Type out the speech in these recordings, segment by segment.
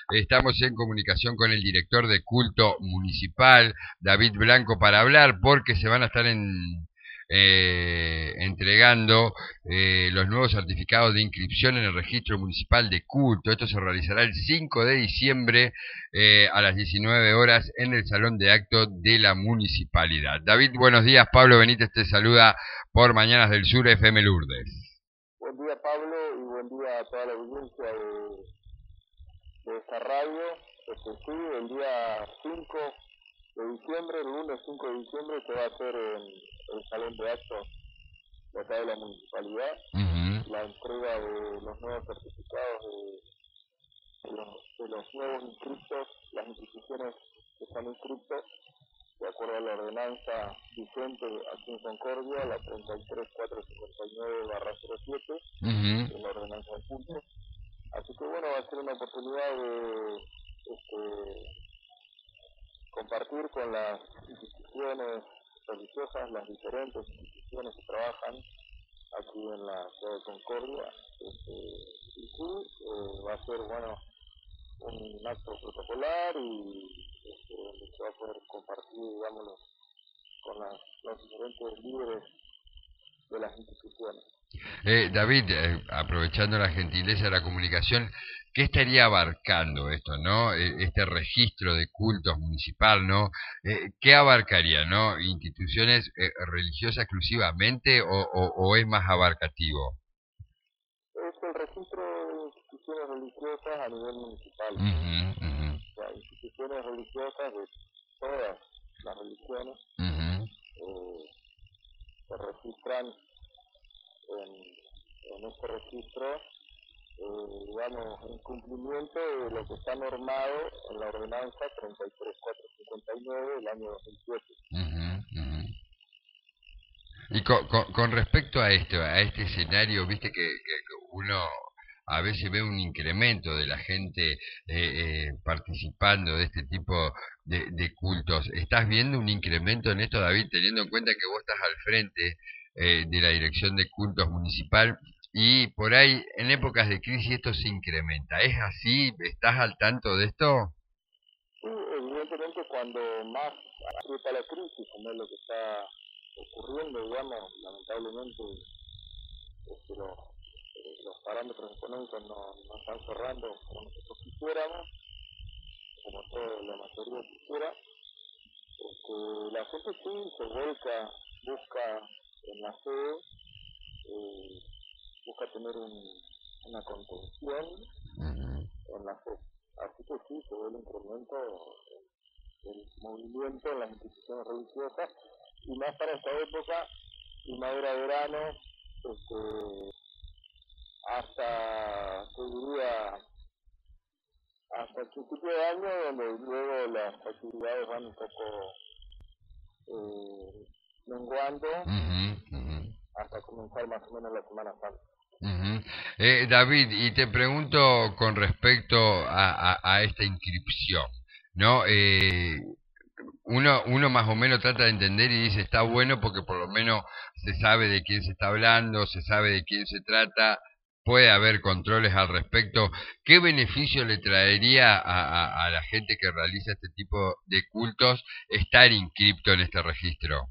Estamos en comunicación con el director de culto municipal, David Blanco, para hablar porque se van a estar entregando los nuevos certificados de inscripción en el registro municipal de culto. Esto se realizará el 5 de diciembre a las 19 horas en el salón de actos de la municipalidad. David, buenos días. Pablo Benítez te saluda por Mañanas del Sur, FM Lourdes. Buen día, Pablo, y buen día a toda la audiencia de esta radio. Sí, el día 5 de diciembre, el lunes 5 de diciembre, se va a hacer en el salón de actos de acá de la municipalidad la entrega de los nuevos certificados de los nuevos inscriptos, las instituciones que están inscritos de acuerdo a la ordenanza vigente aquí en Concordia, la 33459/07, en la ordenanza de culto. Así que bueno, va a ser una oportunidad de compartir con las instituciones religiosas, las diferentes instituciones que trabajan aquí en la ciudad de Concordia. Y sí, va a ser bueno un acto protocolar y donde se va a poder compartir, digámoslo, con los diferentes líderes de las instituciones. David, aprovechando la gentileza de la comunicación, ¿qué estaría abarcando esto, no? Este registro de cultos municipal, ¿no? ¿Qué abarcaría, no? ¿Instituciones religiosas exclusivamente o es más abarcativo? Es el registro de instituciones religiosas a nivel municipal. O sea, instituciones religiosas de todas las religiones se registran en este registro, digamos, en cumplimiento de lo que está normado en la ordenanza 33459 del año 2007. Y con respecto a esto, a este escenario, viste que uno a veces ve un incremento de la gente participando de este tipo de cultos. ¿Estás viendo un incremento en esto, David, teniendo en cuenta que vos estás al frente de la Dirección de Cultos Municipal y por ahí en épocas de crisis esto se incrementa? ¿Es así? ¿Estás al tanto de esto? Sí, evidentemente cuando más aprieta la crisis, como es lo que está ocurriendo, digamos, lamentablemente los parámetros económicos no están cerrando como nosotros quisiéramos, como toda la mayoría quisiera. La gente sí se vuelca, busca en la fe, busca tener una contención en la fe. Así que sí, se ve el incremento del movimiento en las instituciones religiosas, y más para esta época, primavera-verano, hasta, te diría, hasta el principio de año, donde luego las actividades van un poco menguando, hasta comenzar más o menos la Semana Santa. David, y te pregunto con respecto a esta inscripción, ¿no? Uno más o menos trata de entender y dice está bueno porque por lo menos se sabe de quién se está hablando, se sabe de quién se trata, puede haber controles al respecto. ¿Qué beneficio le traería a la gente que realiza este tipo de cultos estar inscripto en este registro?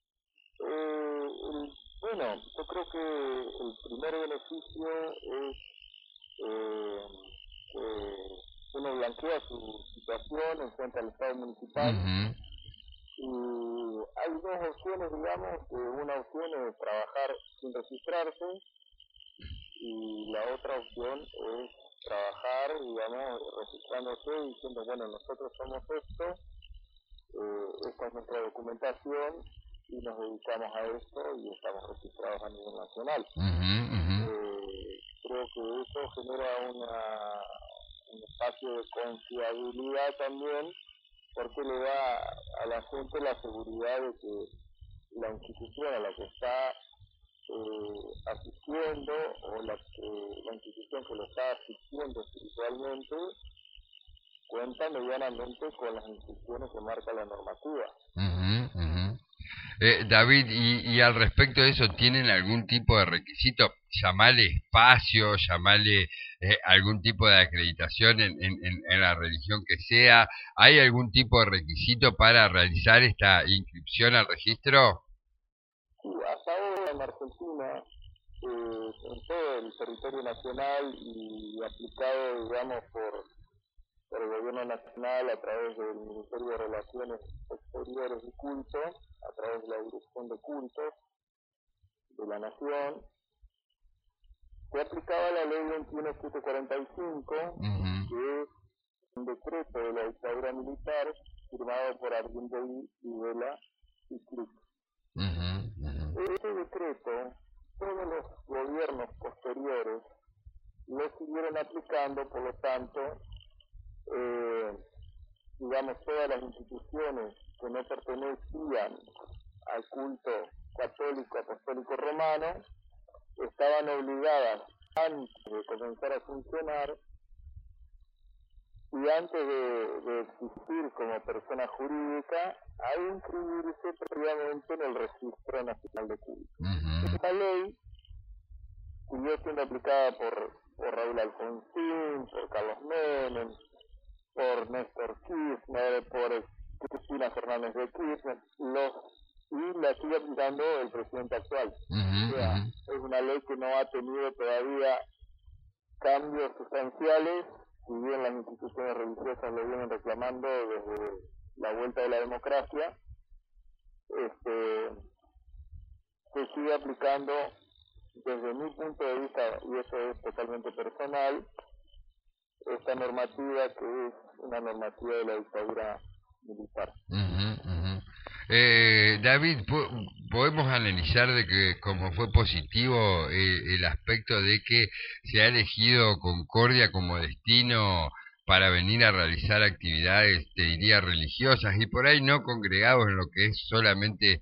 Bueno, yo creo que el primer beneficio es que uno blanquea su situación en cuanto al Estado municipal. Y hay dos opciones, digamos, que una opción es trabajar sin registrarse y la otra opción es trabajar, digamos, registrándose y diciendo, bueno, nosotros somos esto, esta es nuestra documentación y nos dedicamos a esto y estamos registrados a nivel nacional. Creo que eso genera un espacio de confiabilidad también, porque le da a la gente la seguridad de que la institución a la que está asistiendo o la institución que lo está asistiendo espiritualmente cuenta medianamente con las instrucciones que marca la normativa. David, y al respecto de eso, ¿tienen algún tipo de requisito? Llamarle espacio, llamarle algún tipo de acreditación en la religión que sea. ¿Hay algún tipo de requisito para realizar esta inscripción al registro? Sí, hasta ahora en Argentina, en todo el territorio nacional y aplicado, digamos, por el gobierno nacional a través del Ministerio de Relaciones Exteriores y Culto, a través de la Dirección de Cultos de la Nación, se aplicaba la ley 21745, que es un decreto de la dictadura militar firmado por Arguindegui, Videla y Clik. Este decreto, todos los gobiernos posteriores lo siguieron aplicando, por lo tanto, digamos, todas las instituciones que no pertenecían al culto católico apostólico romano estaban obligadas, antes de comenzar a funcionar y antes de existir como persona jurídica, a inscribirse previamente en el Registro Nacional de Culto. Esta ley siguió siendo aplicada por Raúl Alfonsín, por Carlos Menem, por Néstor Kirchner, por Cristina Fernández de Kirchner, y la sigue aplicando el presidente actual. O sea, es una ley que no ha tenido todavía cambios sustanciales, si bien las instituciones religiosas lo vienen reclamando desde la vuelta de la democracia, se sigue aplicando desde mi punto de vista, y eso es totalmente personal, esta normativa que es una normativa de la dictadura militar. David, podemos analizar de que como fue positivo el aspecto de que se ha elegido Concordia como destino para venir a realizar actividades, te diría, religiosas y por ahí no congregados en lo que es solamente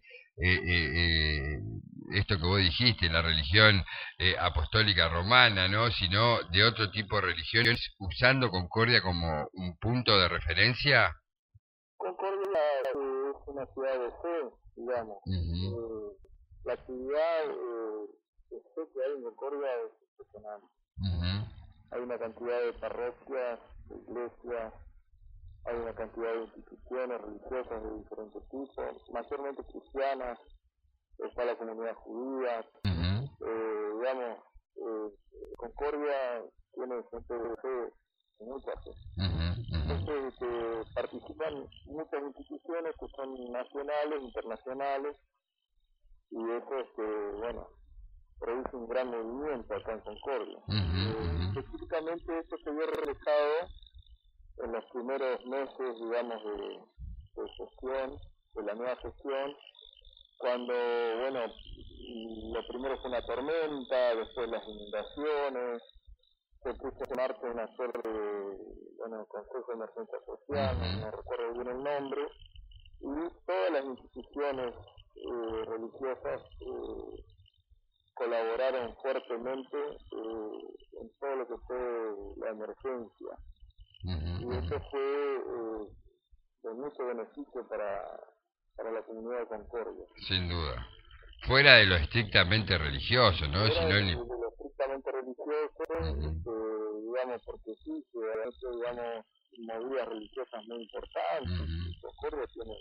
esto que vos dijiste, la religión apostólica romana, ¿no? Sino de otro tipo de religiones, usando Concordia como un punto de referencia. Concordia es una ciudad de fe, digamos. La actividad de fe que hay en Concordia es impresionante. Hay una cantidad de parroquias, de iglesias, hay una cantidad de instituciones religiosas de diferentes tipos, mayormente cristianas, está la comunidad judía, digamos, Concordia tiene gente de fe, mucha fe. Entonces participan muchas instituciones que son nacionales, internacionales, y eso, bueno, produce un gran movimiento acá en Concordia. Específicamente esto se vio reflejado en los primeros meses, digamos, de gestión, de la nueva gestión, cuando, bueno, lo primero fue una tormenta, después las inundaciones, se puso en marcha una suerte de, bueno, Consejo de Emergencia Social, no recuerdo bien el nombre, y todas las instituciones religiosas colaboraron fuertemente en todo lo que fue la emergencia. Y eso fue de mucho beneficio para la comunidad de Concordia. Sin duda. Fuera de lo estrictamente religioso, ¿no? Fuera de lo estrictamente religioso, digamos, porque sí, que ha hecho, digamos, movidas religiosas muy importantes. Concordia tiene,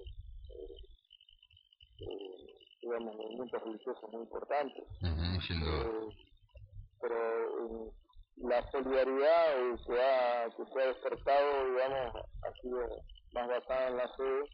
digamos, movimientos religiosos muy importantes. Sin duda. Pero la solidaridad que se ha despertado, digamos, ha sido más basada en la fe,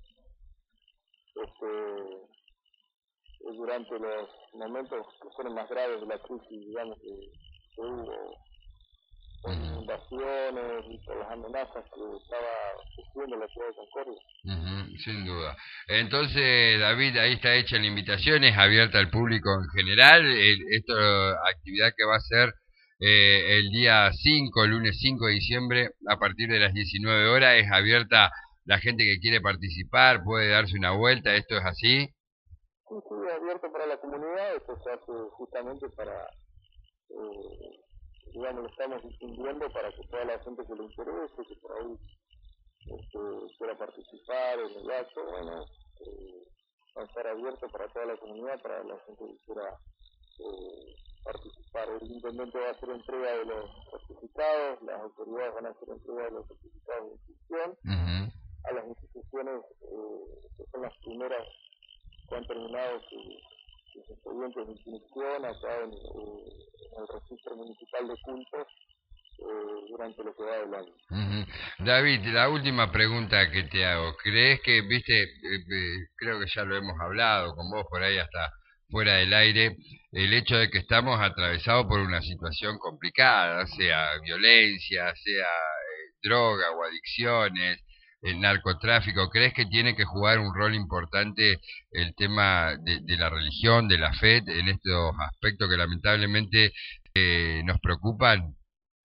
durante los momentos que fueron más graves de la crisis, digamos, que hubo, por inundaciones y por las amenazas que estaba sufriendo la ciudad de Concordia. Sin duda. Entonces, David, ahí está hecha la invitación, es abierta al público en general. Esta actividad que va a ser el día 5, lunes 5 de diciembre, a partir de las 19 horas, es abierta. La gente que quiere participar puede darse una vuelta, ¿esto es así? Sí, es abierto para la comunidad, esto se hace justamente para, digamos, lo estamos difundiendo para que toda la gente que le interese, que por ahí quiera participar en el acto, bueno, va a estar abierto para toda la comunidad, para la gente que quiera participar. El intendente va a hacer entrega de los certificados, las autoridades van a hacer entrega de los certificados de inscripción a las instituciones que son las primeras que han terminado sus expedientes de inscripción acá en el registro municipal de cultos durante lo que va del año. David, la última pregunta que te hago, ¿crees que, viste, creo que ya lo hemos hablado con vos por ahí hasta fuera del aire, el hecho de que estamos atravesados por una situación complicada, sea violencia, sea droga o adicciones, el narcotráfico, ¿crees que tiene que jugar un rol importante el tema de la religión, de la fe, en estos aspectos que lamentablemente nos preocupan?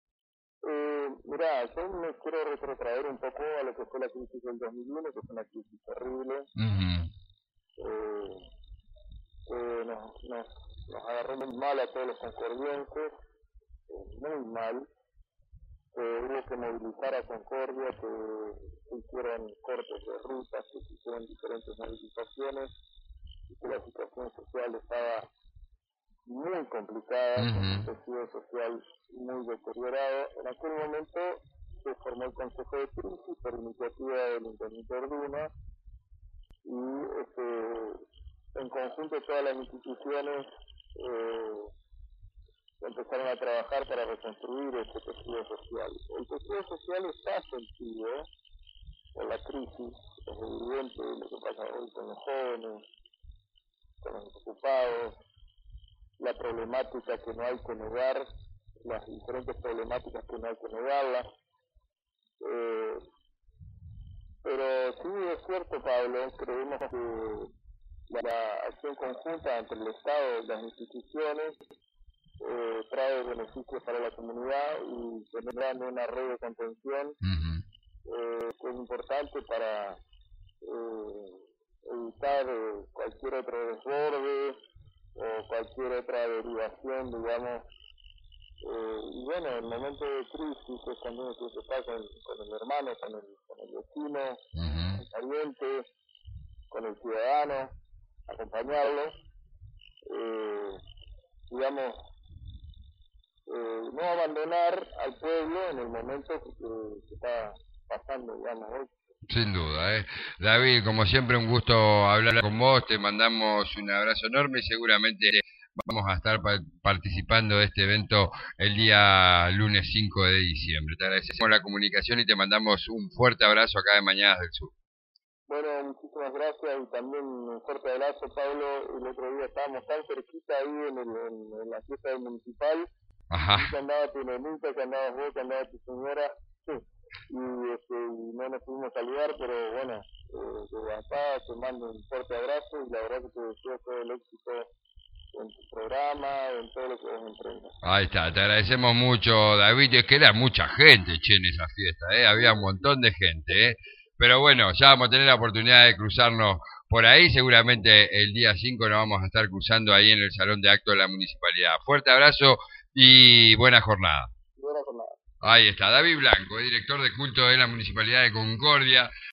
Mirá, yo me quiero retrotraer un poco a lo que fue la crisis del 2001, que fue una crisis terrible. Nos agarró muy mal a todos los concordienses, muy mal. Hubo que movilizar a Concordia, que hicieron cortes de rutas, que se hicieron diferentes movilizaciones, y que la situación social estaba muy complicada, con un tejido social muy deteriorado. En aquel momento se formó el Consejo de Crisis por iniciativa del intendente Orduna, y en conjunto todas las instituciones empezaron a trabajar para reconstruir este tejido social. El tejido social está sentido por la crisis, es evidente lo que pasa hoy con los jóvenes, con los desocupados, la problemática que no hay que negar, las diferentes problemáticas que no hay que negarlas. Pero sí es cierto, Pablo, creemos que la acción conjunta entre el Estado y las instituciones trae beneficios para la comunidad y generan una red de contención que es importante para evitar cualquier otro desborde o cualquier otra derivación, digamos. Y bueno, en momentos de crisis es también lo que se pasa con el hermano, con el vecino, con el pariente, con el ciudadano, acompañarlo, digamos, no abandonar al pueblo en el momento que está pasando, digamos, hoy. Sin duda, David, como siempre un gusto hablar con vos, te mandamos un abrazo enorme y seguramente vamos a estar participando de este evento el día lunes 5 de diciembre. Te agradecemos la comunicación y te mandamos un fuerte abrazo acá de Mañanas del Sur. Bueno, muchísimas gracias y también un fuerte abrazo, Pablo. El otro día estábamos tan cerquita ahí en la fiesta del municipal. Que andaba tu nenita, que andabas vos, que andaba tu señora, y no nos pudimos saludar, pero bueno, desde acá te mando un fuerte abrazo y la verdad que te deseo todo el éxito en tu programa, en todo lo que vos emprendas. Ahí está, te agradecemos mucho, David, es que era mucha gente, en esa fiesta, había un montón de gente, pero bueno, ya vamos a tener la oportunidad de cruzarnos por ahí, seguramente el día 5 nos vamos a estar cruzando ahí en el Salón de Actos de la Municipalidad. Fuerte abrazo y buena jornada. Buena jornada. Ahí está, David Blanco, director de culto de la Municipalidad de Concordia.